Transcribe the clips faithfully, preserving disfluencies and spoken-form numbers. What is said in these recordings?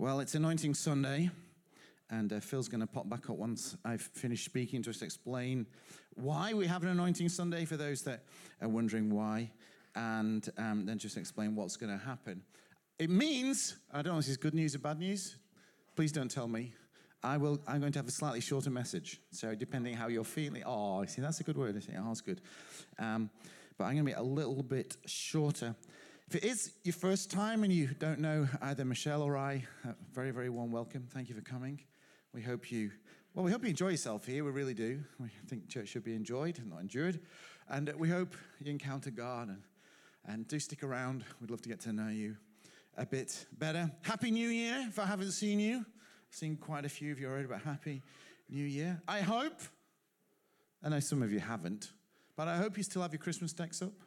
Well, it's Anointing Sunday, and uh, Phil's going to pop back up once I've finished speaking, just explain why we have an Anointing Sunday for those that are wondering why, and um, then just explain what's going to happen. It means, I don't know if this is good news or bad news. Please don't tell me. I will, I'm going to have a slightly shorter message, so depending how you're feeling. Oh, see, that's a good word, isn't it? Oh, that's good. Um, but I'm going to be a little bit shorter. If it is your first time and you don't know either Michelle or I, a very, very warm welcome. Thank you for coming. We hope you, well, we hope you enjoy yourself here. We really do. We think church should be enjoyed and not endured. And uh, we hope you encounter God and, and do stick around. We'd love to get to know you a bit better. Happy New Year, if I haven't seen you. I've seen quite a few of you already, but Happy New Year. I hope, I know some of you haven't, but I hope you still have your Christmas decks up.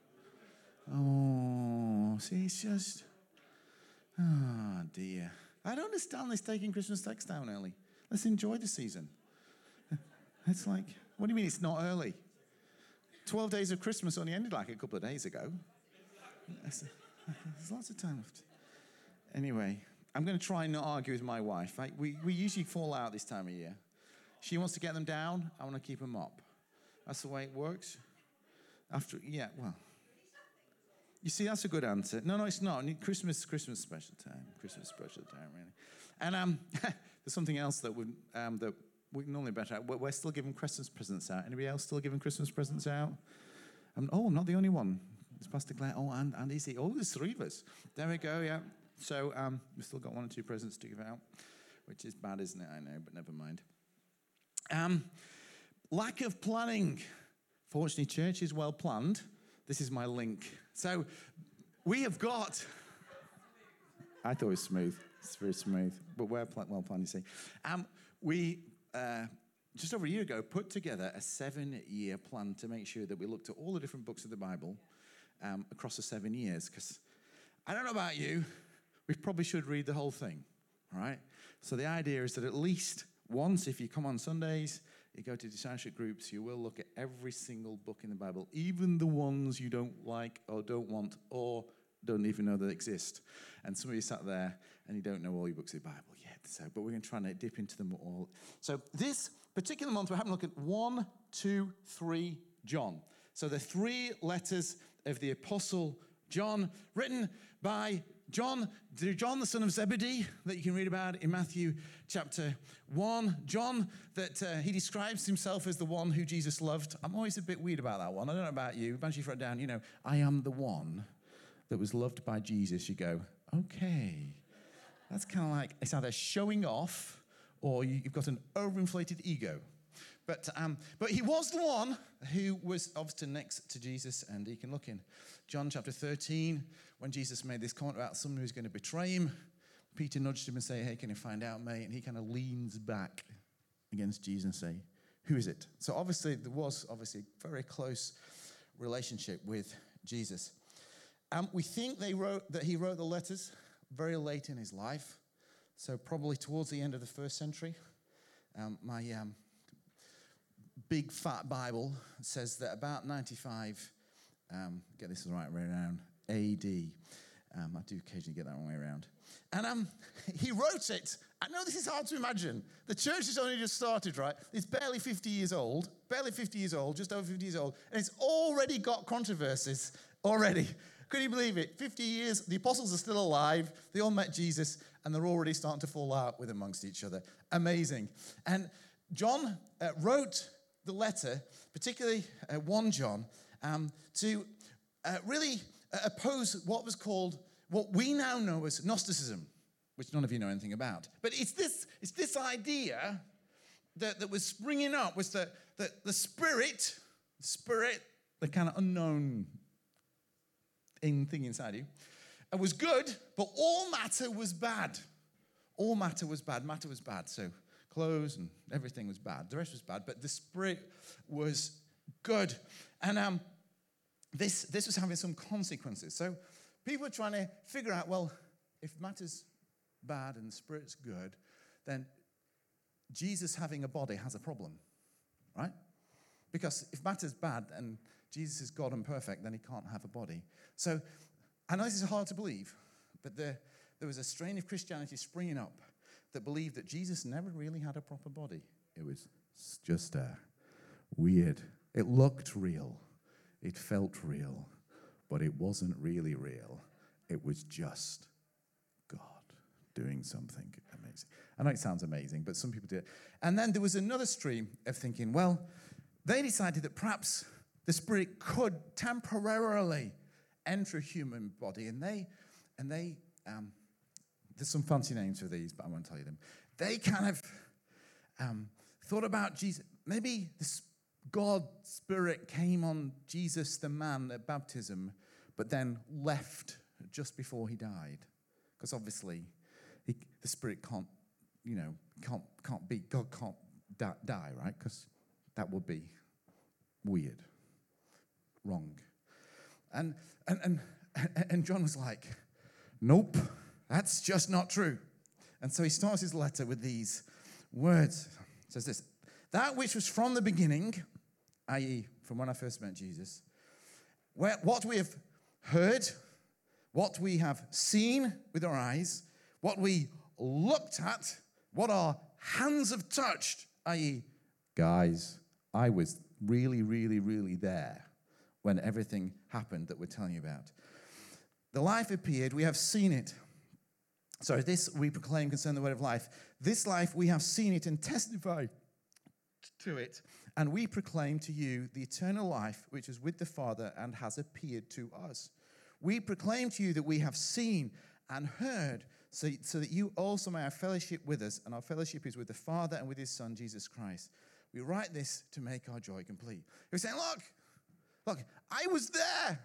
Oh, see, it's just, oh dear. I don't understand this taking Christmas decks down early. Let's enjoy the season. It's like, what do you mean it's not early? twelve days of Christmas only ended like a couple of days ago. There's lots of time left. Anyway, I'm going to try and not argue with my wife. Right? We, we usually fall out this time of year. She wants to get them down. I want to keep them up. That's the way it works. After, yeah, well. You see, that's a good answer. No, no, it's not. Christmas, Christmas special time. Christmas special time, really. And um, there's something else that we um, that we normally better. We're, we're still giving Christmas presents out. Anybody else still giving Christmas presents out? Um, oh, I'm not the only one. It's Pastor Claire. Oh, and and Izzy. Oh, there's three of us. There we go. Yeah. So um, we've still got one or two presents to give out, which is bad, isn't it? I know, but never mind. Um, lack of planning. Fortunately, church is well planned. This is my link. So we have got, I thought it was smooth. It's very smooth, but we're well planned, you see. Um, we, uh, just over a year ago, put together a seven-year plan to make sure that we looked at all the different books of the Bible um, across the seven years. Because I don't know about you, we probably should read the whole thing, all right? So the idea is that at least once, if you come on Sundays, you go to discipleship groups, you will look at every single book in the Bible, even the ones you don't like or don't want or don't even know that exist. And some of you sat there and you don't know all your books of the Bible yet. So, but we're going to try and dip into them all. So this particular month, we're having a look at one, two, three, John. So the three letters of the Apostle John, written by John, John, the son of Zebedee, that you can read about in Matthew chapter one. John, that uh, he describes himself as the one who Jesus loved. I'm always a bit weird about that one. I don't know about you. Imagine you wrote down, you know, I am the one that was loved by Jesus. You go, okay. That's kind of like, it's either showing off or you've got an overinflated ego. But um, but he was the one who was obviously next to Jesus, and you can look in John chapter thirteen, when Jesus made this comment about someone who's going to betray him. Peter nudged him and said, hey, can you find out, mate? And he kind of leans back against Jesus and say, who is it? So obviously there was obviously a very close relationship with Jesus. Um, we think they wrote that he wrote the letters very late in his life, so probably towards the end of the first century. Um, my um, big fat Bible says that about ninety-five, um, get this the right way around, A D. Um, I do occasionally get that wrong way around. And um, he wrote it. I know this is hard to imagine. The church has only just started, right? It's barely fifty years old, barely fifty years old, just over fifty years old, and it's already got controversies already. Could you believe it? fifty years, the apostles are still alive, they all met Jesus, and they're already starting to fall out with amongst each other. Amazing. And John uh, wrote the letter, particularly uh, First John, um, to uh, really uh, oppose what was called, what we now know as Gnosticism, which none of you know anything about. But it's this, it's this idea that, that was springing up, was that the, the spirit, the spirit, the kind of unknown in thing inside you, it was good, but all matter was bad. All matter was bad. Matter was bad, so clothes and everything was bad. The rest was bad, but the spirit was good. And um, this, this was having some consequences. So people were trying to figure out, well, if matter's bad and the spirit's good, then Jesus having a body has a problem, right? Because if matter's bad and Jesus is God and perfect, then he can't have a body. So I know this is hard to believe, but the there was a strain of Christianity springing up that believed that Jesus never really had a proper body. It was just uh, weird. It looked real. It felt real. But it wasn't really real. It was just God doing something amazing. I know it sounds amazing, but some people do it. And then there was another stream of thinking, well, they decided that perhaps the Spirit could temporarily enter a human body. And they, and they, um, there's some fancy names for these, but I won't tell you them. They kind of um, thought about Jesus. Maybe the God's Spirit came on Jesus, the man, at baptism, but then left just before he died. Because obviously, he, the Spirit can't, you know, can't, can't be, God can't da- die, right? Because that would be weird, wrong. And, and, and, and John was like, nope, that's just not true. And so he starts his letter with these words. It says this, that which was from the beginning, that is from when I first met Jesus, where, what we have heard, what we have seen with our eyes, what we looked at, what our hands have touched, that is, guys, I was really, really, really there when everything happened that we're telling you about. The life appeared, we have seen it. So this we proclaim concerning the word of life. This life we have seen it and testify to it, and we proclaim to you the eternal life which is with the Father and has appeared to us. We proclaim to you that we have seen and heard, so, so that you also may have fellowship with us, and our fellowship is with the Father and with his Son, Jesus Christ. We write this to make our joy complete. We're saying, look, look, I was there.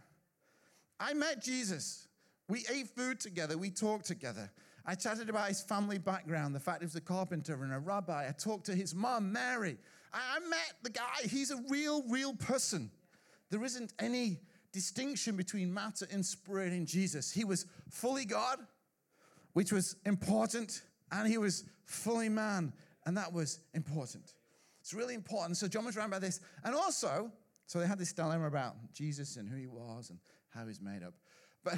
I met Jesus. We ate food together. We talked together. I chatted about his family background, the fact he was a carpenter and a rabbi. I talked to his mom, Mary. I, I met the guy. He's a real, real person. There isn't any distinction between matter and spirit in Jesus. He was fully God, which was important, and he was fully man, and that was important. It's really important. So John was writing about this. And also, so they had this dilemma about Jesus and who he was and how he's made up. But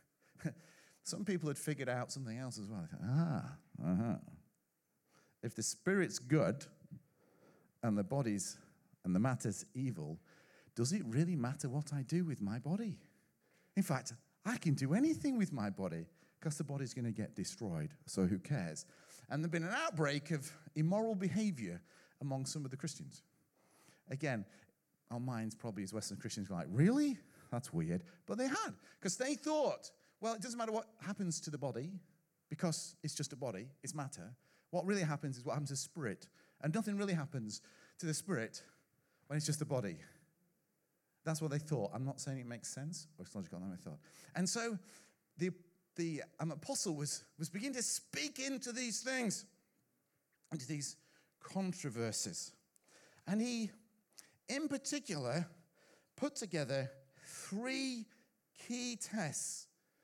some people had figured out something else as well. They thought, ah, uh-huh. If the spirit's good and the body's and the matter's evil, does it really matter what I do with my body? In fact, I can do anything with my body because the body's going to get destroyed, so who cares? And there's been an outbreak of immoral behavior among some of the Christians. Again, our minds probably as Western Christians were like, really? That's weird. But they had, because they thought, well, it doesn't matter what happens to the body because it's just a body, it's matter. What really happens is what happens to the spirit. And nothing really happens to the spirit when it's just a body. That's what they thought. I'm not saying it makes sense, or it's logical, that's what I thought. And so the, the um, apostle was, was beginning to speak into these things, into these controversies. And he, in particular, put together three key tests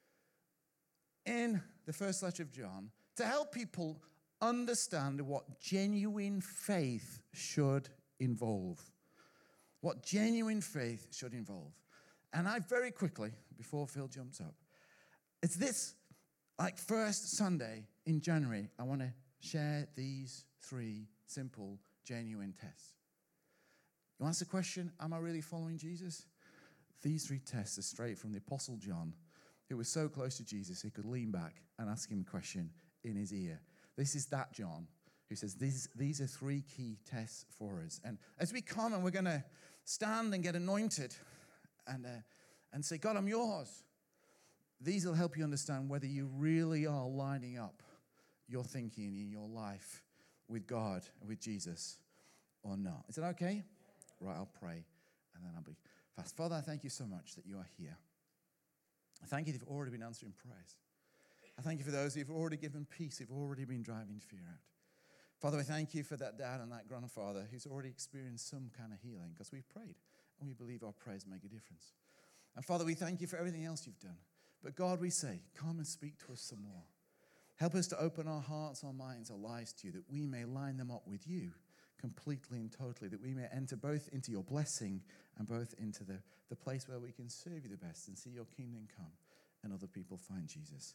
in the first letter of John to help people understand what genuine faith should involve. What genuine faith should involve. And I very quickly, before Phil jumps up, it's this, like first Sunday in January, I want to share these three simple, genuine tests. You ask the question, am I really following Jesus? These three tests are straight from the Apostle John, who was so close to Jesus, he could lean back and ask him a question in his ear. This is that John who says, these, these are three key tests for us. And as we come and we're going to stand and get anointed and, uh, and say, God, I'm yours. These will help you understand whether you really are lining up your thinking in your life with God and with Jesus or not. Is that okay? Right, I'll pray and then I'll be fast. Father, I thank you so much that you are here. I thank you that you've already been answering prayers. I thank you for those who've already given peace, who've already been driving fear out. Father, I thank you for that dad and that grandfather who's already experienced some kind of healing because we've prayed and we believe our prayers make a difference. And Father, we thank you for everything else you've done. But God, we say, come and speak to us some more. Help us to open our hearts, our minds, our lives to you, that we may line them up with you completely and totally, that we may enter both into your blessing and both into the, the place where we can serve you the best and see your kingdom come and other people find Jesus.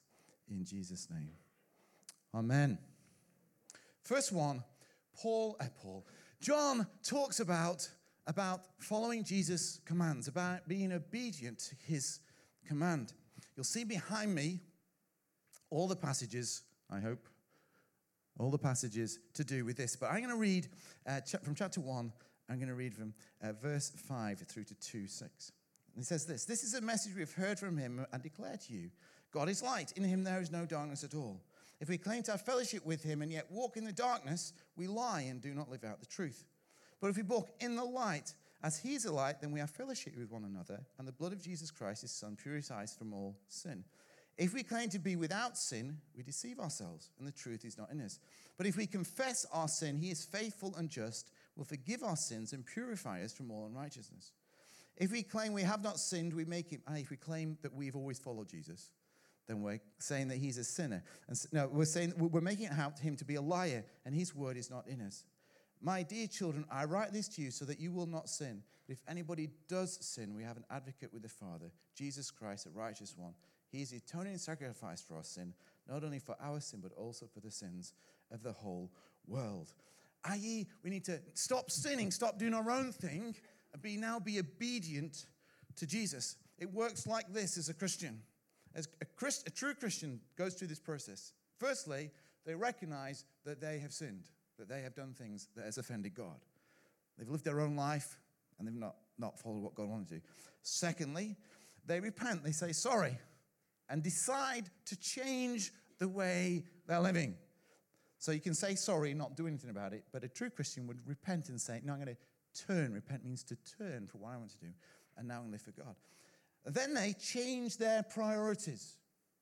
in Jesus' name. Amen. First one, Paul, uh, Paul, John talks about, about following Jesus' commands, about being obedient to his command. You'll see behind me all the passages, I hope, all the passages to do with this. But I'm going to read uh, ch- from chapter one, I'm going to read from uh, verse five through to two six. And it says this, "This is a message we've heard from him and declare to you. God is light. In him there is no darkness at all. If we claim to have fellowship with him and yet walk in the darkness, we lie and do not live out the truth. But if we walk in the light, as he is a light, then we have fellowship with one another, and the blood of Jesus Christ, his Son, purifies from all sin. If we claim to be without sin, we deceive ourselves, and the truth is not in us. But if we confess our sin, he is faithful and just, will forgive our sins and purify us from all unrighteousness. If we claim we have not sinned, we make him, if we claim that we've always followed Jesus, then we're saying that he's a sinner. And no, we're saying we're making out him to be a liar, and his word is not in us. My dear children, I write this to you so that you will not sin. But if anybody does sin, we have an advocate with the Father, Jesus Christ, the righteous one. He is the atoning sacrifice for our sin, not only for our sin, but also for the sins of the whole world. that is, we need to stop sinning, stop doing our own thing, and be now be obedient to Jesus. It works like this as a Christian. As a, Christ, a true Christian goes through this process. Firstly, they recognize that they have sinned, that they have done things that has offended God. They've lived their own life, and they've not, not followed what God wanted to do. Secondly, they repent. They say sorry and decide to change the way they're living. So you can say sorry, not do anything about it, but a true Christian would repent and say, no, I'm going to turn. Repent means to turn for what I want to do, and now I'm going to live for God. Then they change their priorities.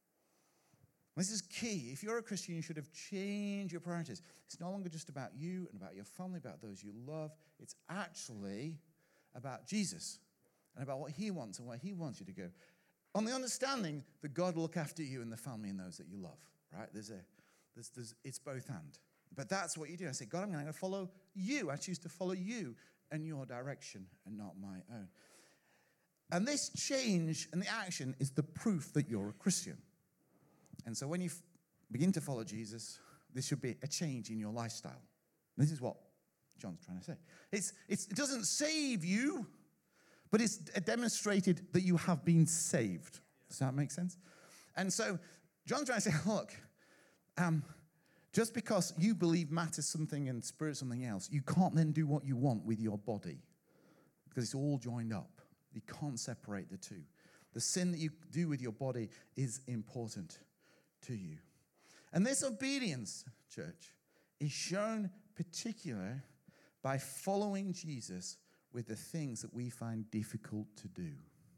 This is key. If you're a Christian, you should have changed your priorities. It's no longer just about you and about your family, about those you love. It's actually about Jesus and about what he wants and where he wants you to go. On the understanding that God will look after you and the family and those that you love, right? There's a, there's, there's, it's both and. But that's what you do. I say, God, I'm going to follow you. I choose to follow you and your direction and not my own. And this change and the action is the proof that you're a Christian. And so when you f- begin to follow Jesus, this should be a change in your lifestyle. This is what John's trying to say. It's, it's, it doesn't save you, but it's demonstrated that you have been saved. Does that make sense? And so John's trying to say, look, um, just because you believe matter something and spirit something else, you can't then do what you want with your body because it's all joined up. You can't separate the two. The sin that you do with your body is important to you. And this obedience, church, is shown particular by following Jesus with the things that we find difficult to do,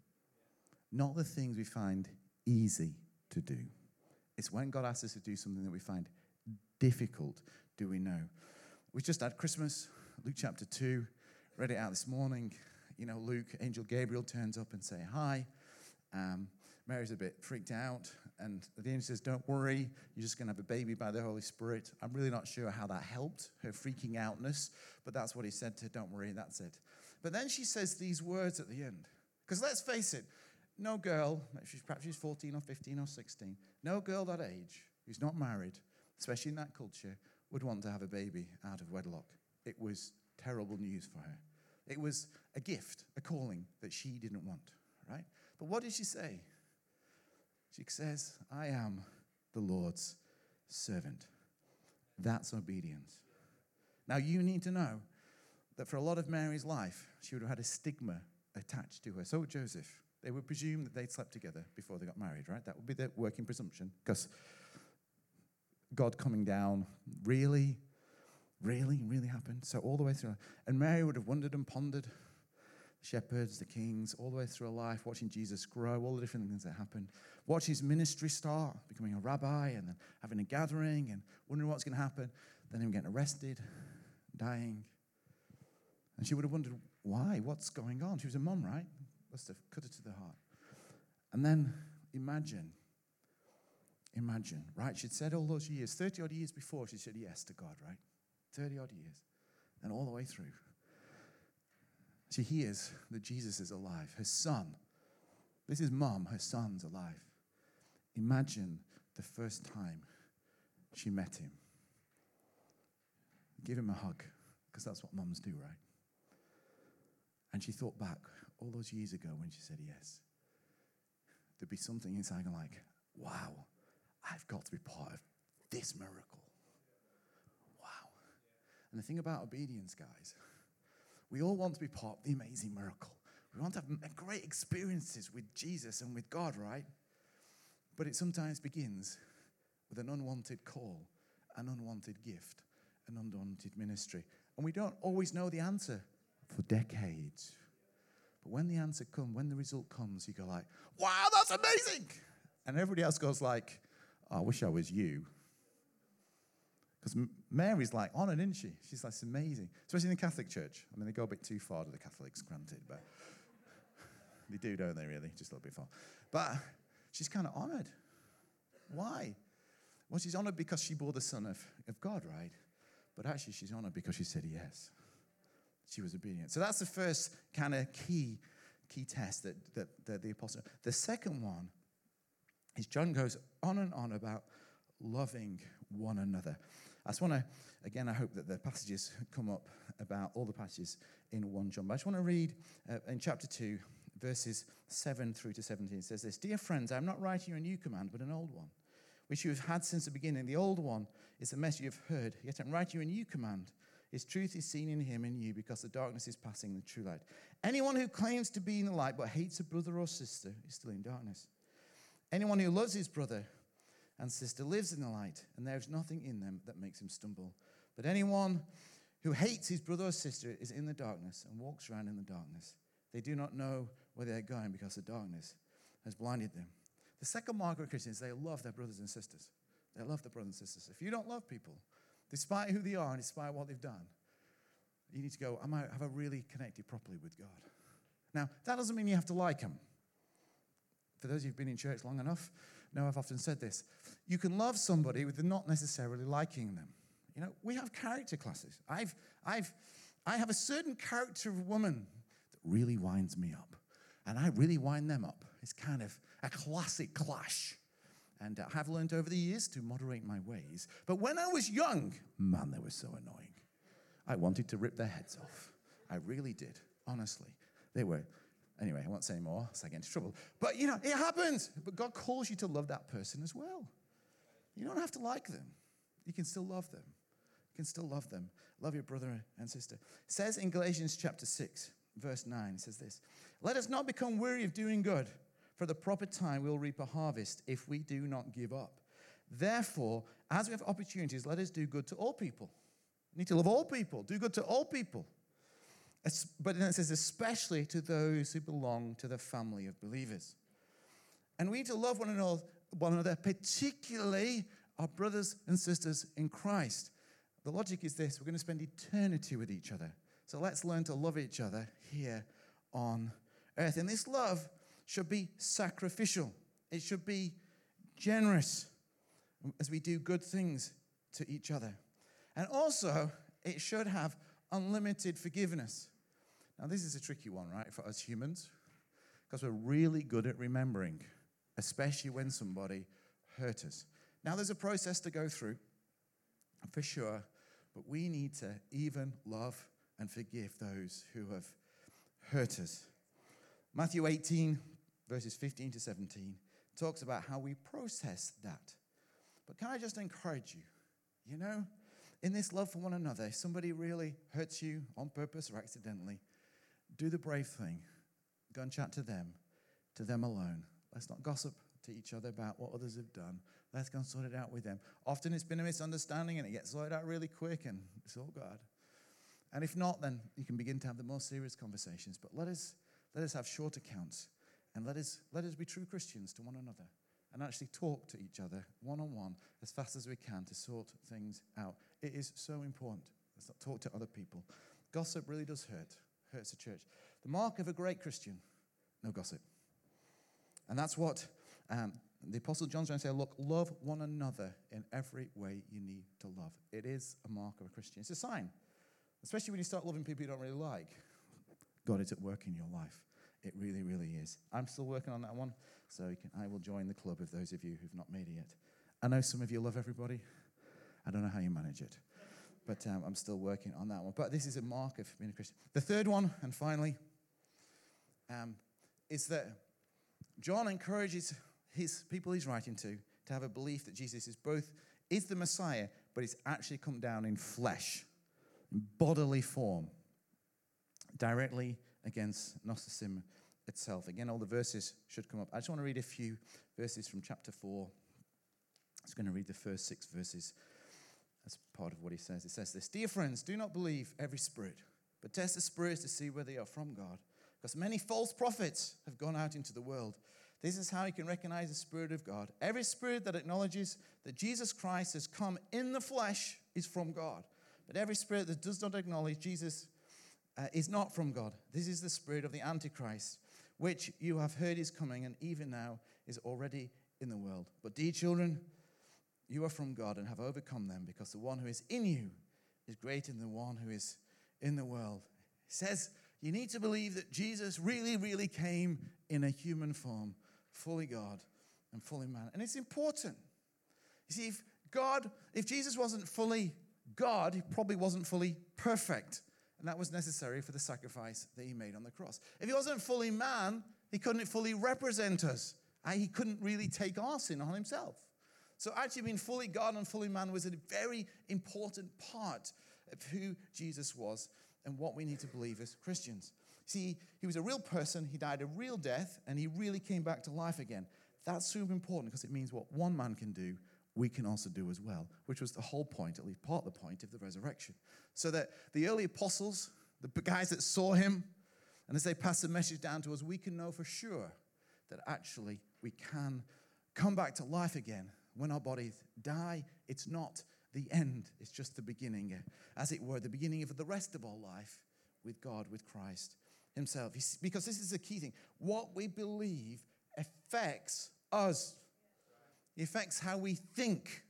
not the things we find easy to do. It's when God asks us to do something that we find difficult, do we know. We just had Christmas, Luke chapter two, read it out this morning. You know, Luke, Angel Gabriel turns up and say hi. Um, Mary's a bit freaked out, and the angel says, don't worry, you're just going to have a baby by the Holy Spirit. I'm really not sure how that helped her freaking outness, but that's what he said to her, don't worry, that's it. But then she says these words at the end, because let's face it, no girl, perhaps she's fourteen or fifteen or sixteen, no girl that age who's not married, especially in that culture, would want to have a baby out of wedlock. It was terrible news for her. It was a gift, a calling that she didn't want, right? But what did she say? She says, I am the Lord's servant. That's obedience. Now, you need to know that for a lot of Mary's life, she would have had a stigma attached to her. So would Joseph. They would presume that they'd slept together before they got married, right? That would be the working presumption, because God coming down really, really, really happened. So all the way through. And Mary would have wondered and pondered, the shepherds, the kings, all the way through her life, watching Jesus grow, all the different things that happened. Watch his ministry start, becoming a rabbi, and then having a gathering, and wondering what's going to happen. Then him getting arrested, dying. And she would have wondered, why? What's going on? She was a mum, right? Must have cut her to the heart. And then imagine, imagine, right? She'd said all those years, thirty-odd years before, she said yes to God, right? thirty-odd years. And all the way through, she hears that Jesus is alive. Her son, this is mum, her son's alive. Imagine the first time she met him. Give him a hug, because that's what mums do, right? And she thought back all those years ago when she said yes. There'd be something inside her like, wow, I've got to be part of this miracle. Wow. And the thing about obedience, guys, we all want to be part of the amazing miracle. We want to have great experiences with Jesus and with God, right? But it sometimes begins with an unwanted call, an unwanted gift, an unwanted ministry. And we don't always know the answer for decades. But when the answer comes, when the result comes, you go like, wow, that's amazing. And everybody else goes like, oh, I wish I was you. Because Mary's like honored, isn't she? She's like, it's amazing. Especially in the Catholic Church. I mean, they go a bit too far to the Catholics, granted, but they do, don't they, really? Just a little bit far. But she's kind of honored. Why? Well, she's honored because she bore the Son of, of God, right? But actually, she's honored because she said yes. She was obedient. So that's the first kind of key, key test that, that, that the apostle. The second one is John goes on and on about loving one another. I just want to, again, I hope that the passages come up about all the passages in First John. But I just want to read uh, in chapter two, verses seven through to seventeen. It says this, Dear friends, I am not writing you a new command, but an old one, which you have had since the beginning. The old one is the message you have heard, yet I'm writing you a new command. His truth is seen in him and you, because the darkness is passing the true light. Anyone who claims to be in the light but hates a brother or sister is still in darkness. Anyone who loves his brother and sister lives in the light, and there is nothing in them that makes him stumble. But anyone who hates his brother or sister is in the darkness and walks around in the darkness. They do not know where they are going because the darkness has blinded them. The second mark of Christians, they love their brothers and sisters. They love their brothers and sisters. If you don't love people, despite who they are and despite what they've done, you need to go, am I, have I really connected properly with God? Now, that doesn't mean you have to like them. For those who've been in church long enough, know I've often said this. You can love somebody with not necessarily liking them. You know, we have character classes. I've, I've, I have a certain character of woman that really winds me up. And I really wind them up. It's kind of a classic clash. And I have learned over the years to moderate my ways. But when I was young, man, they were so annoying. I wanted to rip their heads off. I really did, honestly. They were, anyway, I won't say more, so I get into trouble. But, you know, it happens. But God calls you to love that person as well. You don't have to like them. You can still love them. You can still love them. Love your brother and sister. It says in Galatians chapter six, verse nine, it says this, Let us not become weary of doing good, for the proper time we'll reap a harvest if we do not give up. Therefore, as we have opportunities, let us do good to all people. We need to love all people, do good to all people. But then it says, especially to those who belong to the family of believers. And we need to love one another, one another, particularly our brothers and sisters in Christ. The logic is this, we're going to spend eternity with each other. So let's learn to love each other here on earth. And this love should be sacrificial. It should be generous as we do good things to each other. And also, it should have unlimited forgiveness. Now, this is a tricky one, right, for us humans, because we're really good at remembering, especially when somebody hurt us. Now, there's a process to go through, for sure, but we need to even love and forgive those who have hurt us. Matthew eighteen, verses fifteen to seventeen, talks about how we process that. But can I just encourage you, you know, in this love for one another, if somebody really hurts you on purpose or accidentally, do the brave thing. Go and chat to them, to them alone. Let's not gossip to each other about what others have done. Let's go and sort it out with them. Often it's been a misunderstanding and it gets sorted out really quick and it's all God. And if not, then you can begin to have the more serious conversations. But let us let us have short accounts and let us let us be true Christians to one another and actually talk to each other one-on-one as fast as we can to sort things out. It is so important. Let's not talk to other people. Gossip really does hurt. Hurts the church. The mark of a great Christian, no gossip. And that's what um, the Apostle John's trying to say, look, love one another in every way you need to love. It is a mark of a Christian. It's a sign, especially when you start loving people you don't really like. God is at work in your life. It really, really is. I'm still working on that one, so you can, I will join the club of those of you who've not made it yet. I know some of you love everybody. I don't know how you manage it. But um, I'm still working on that one. But this is a mark of being a Christian. The third one, and finally, um, is that John encourages his people he's writing to to have a belief that Jesus is both is the Messiah, but he's actually come down in flesh, in bodily form, directly against Gnosticism itself. Again, all the verses should come up. I just want to read a few verses from chapter four. I was going to read the first six verses. That's part of what he says. It says this: Dear friends, do not believe every spirit, but test the spirits to see whether they are from God. Because many false prophets have gone out into the world. This is how you can recognize the Spirit of God. Every spirit that acknowledges that Jesus Christ has come in the flesh is from God. But every spirit that does not acknowledge Jesus uh, is not from God. This is the spirit of the Antichrist, which you have heard is coming and even now is already in the world. But dear children, you are from God and have overcome them, because the one who is in you is greater than the one who is in the world. It says you need to believe that Jesus really, really came in a human form, fully God and fully man. And it's important. You see, if God, if Jesus wasn't fully God, he probably wasn't fully perfect. And that was necessary for the sacrifice that he made on the cross. If he wasn't fully man, he couldn't fully represent us. And he couldn't really take our sin on himself. So actually being fully God and fully man was a very important part of who Jesus was and what we need to believe as Christians. See, he was a real person, he died a real death, and he really came back to life again. That's super important because it means what one man can do, we can also do as well, which was the whole point, at least part of the point of the resurrection. So that the early apostles, the guys that saw him, and as they pass the message down to us, we can know for sure that actually we can come back to life again. When our bodies die, it's not the end. It's just the beginning, as it were, the beginning of the rest of our life with God, with Christ himself. Because this is the key thing. What we believe affects us. It affects how we think.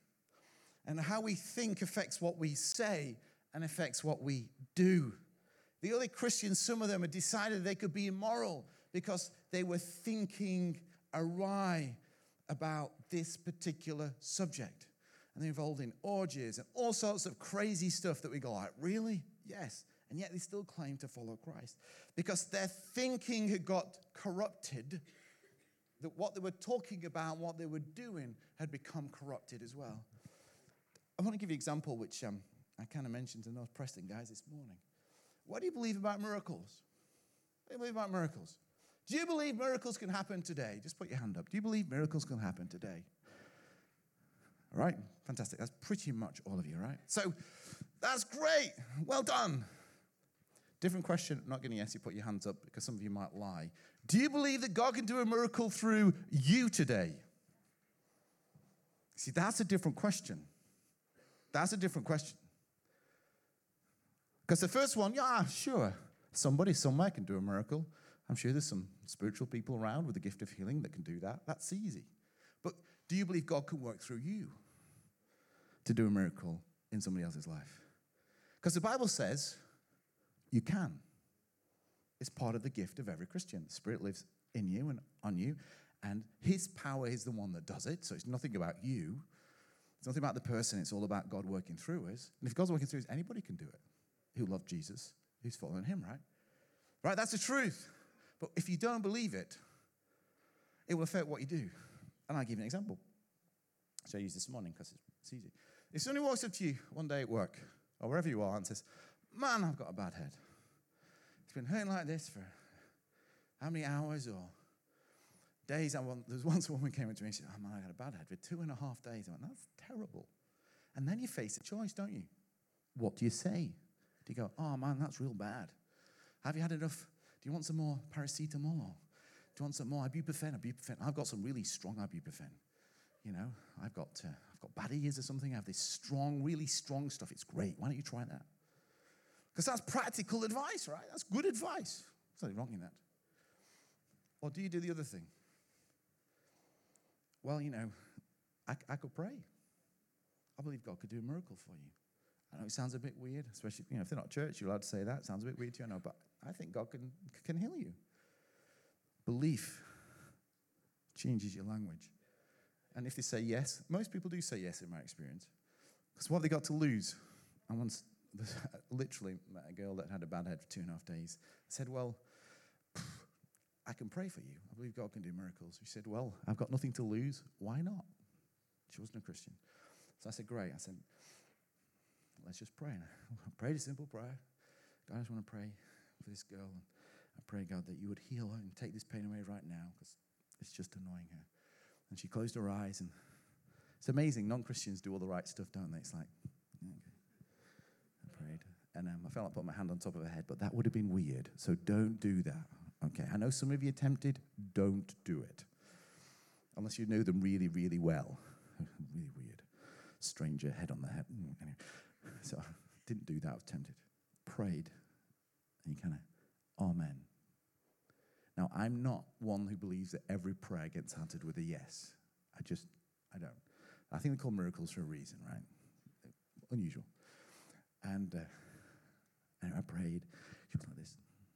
And how we think affects what we say and affects what we do. The early Christians, some of them had decided they could be immoral because they were thinking awry about this particular subject. And they're involved in orgies and all sorts of crazy stuff that we go like, really? Yes. And yet they still claim to follow Christ. Because their thinking had got corrupted. That what they were talking about, what they were doing, had become corrupted as well. I want to give you an example which um, I kind of mentioned to North Preston guys this morning. What do you believe about miracles? What do you believe about miracles? Do you believe miracles can happen today? Just put your hand up. Do you believe miracles can happen today? All right, fantastic. That's pretty much all of you, right? So that's great. Well done. Different question. I'm not going to ask you to put your hands up because some of you might lie. Do you believe that God can do a miracle through you today? See, that's a different question. That's a different question. Because the first one, yeah, sure. Somebody somewhere can do a miracle. I'm sure there's some spiritual people around with the gift of healing that can do that. That's easy. But do you believe God can work through you to do a miracle in somebody else's life? Because the Bible says you can. It's part of the gift of every Christian. The Spirit lives in you and on you, and his power is the one that does it. So it's nothing about you. It's nothing about the person. It's all about God working through us. And if God's working through us, anybody can do it who loved Jesus, who's following him, right? Right, that's the truth. But if you don't believe it, it will affect what you do. And I'll give you an example. So I used this morning because it's easy. If somebody walks up to you one day at work or wherever you are and says, man, I've got a bad head. It's been hurting like this for how many hours or days? I want, there was once a woman came up to me and said, oh man, I got a bad head for two and a half days. I went, that's terrible. And then you face a choice, don't you? What do you say? Do you go, oh man, that's real bad? Have you had enough? Do you want some more paracetamol? Or do you want some more ibuprofen? Ibuprofen. I've got some really strong ibuprofen. You know, I've got uh, I've got bad ears or something. I have this strong, really strong stuff. It's great. Why don't you try that? Because that's practical advice, right? That's good advice. There's nothing wrong in that. Or do you do the other thing? Well, you know, I, I could pray. I believe God could do a miracle for you. I know it sounds a bit weird, especially, you know, if they're not church, you're allowed to say that. It sounds a bit weird to you, I know, but I think God can, can heal you. Belief changes your language. And if they say yes, most people do say yes in my experience. Because what have they got to lose? I once literally met a girl that had a bad head for two and a half days. I said, well, I can pray for you. I believe God can do miracles. She said, well, I've got nothing to lose. Why not? She wasn't a Christian. So I said, great. I said, let's just pray. And I prayed a simple prayer. God, I just want to pray for this girl. And I pray, God, that you would heal her and take this pain away right now because it's just annoying her. And she closed her eyes. And it's amazing. Non-Christians do all the right stuff, don't they? It's like, okay. I prayed. And um, I felt like putting my hand on top of her head, but that would have been weird. So don't do that. Okay, I know some of you are tempted. Don't do it. Unless you know them really, really well. Really weird. Stranger, head on the head. Anyway. So I didn't do that. I was tempted. Prayed. And you kind of, amen. Now, I'm not one who believes that every prayer gets answered with a yes. I just, I don't. I think they're called miracles for a reason, right? Unusual. And uh, anyway, I prayed. She was like this.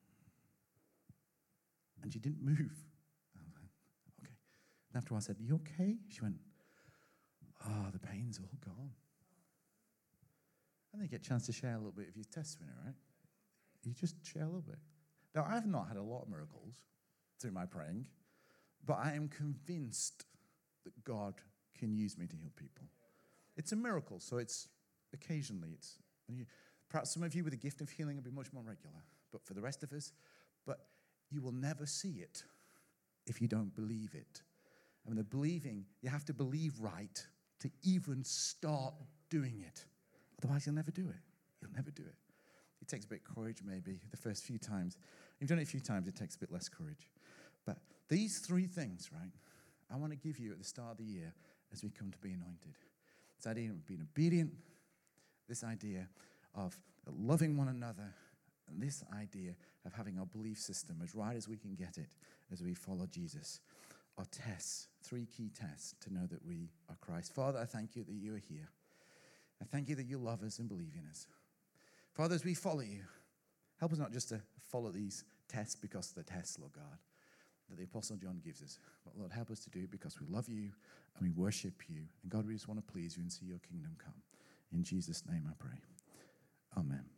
And she didn't move. I was like, okay. And after a while I said, you okay? She went, oh, the pain's all gone. And they get a chance to share a little bit of your testimony, right? You just share a little bit. Now, I've not had a lot of miracles through my praying, but I am convinced that God can use me to heal people. It's a miracle, so it's occasionally. It's perhaps some of you with a gift of healing will be much more regular, but for the rest of us, but you will never see it if you don't believe it. And the believing, you have to believe right to even start doing it. Otherwise, you'll never do it. You'll never do it. It takes a bit of courage, maybe, the first few times. If you've done it a few times, it takes a bit less courage. But these three things, right, I want to give you at the start of the year as we come to be anointed. This idea of being obedient, this idea of loving one another, and this idea of having our belief system as right as we can get it as we follow Jesus. Our tests, three key tests to know that we are Christ. Father, I thank you that you are here. I thank you that you love us and believe in us. Father, as we follow you, help us not just to follow these tests because of the tests, Lord God, that the Apostle John gives us. But Lord, help us to do it because we love you and we worship you. And God, we just want to please you and see your kingdom come. In Jesus' name I pray. Amen.